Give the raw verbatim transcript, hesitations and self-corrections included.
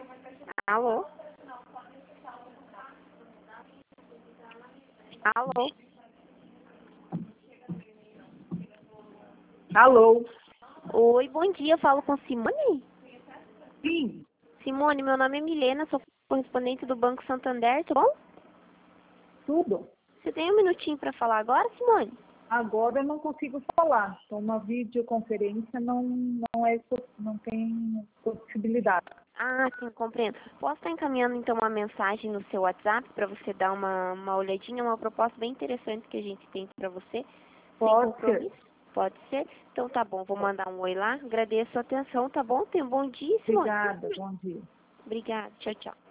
Alô? Alô? Alô? Oi, bom dia. Eu falo com Simone? Sim, Simone, meu nome é Milena, sou correspondente do Banco Santander, tá bom? tudo. Você tem um minutinho para falar agora, Simone? Agora eu não consigo falar. Então, uma videoconferência não, não, é, poss- não tem possibilidade. Ah, sim, compreendo. Posso estar encaminhando então uma mensagem no seu WhatsApp para você dar uma, uma olhadinha, uma proposta bem interessante que a gente tem para você, sem Pode ser. compromisso? Pode ser? Então tá bom, vou mandar um oi lá. Agradeço a atenção, tá bom? Tenha um bom dia, Simone. Obrigada, bom dia. Obrigada, tchau, tchau.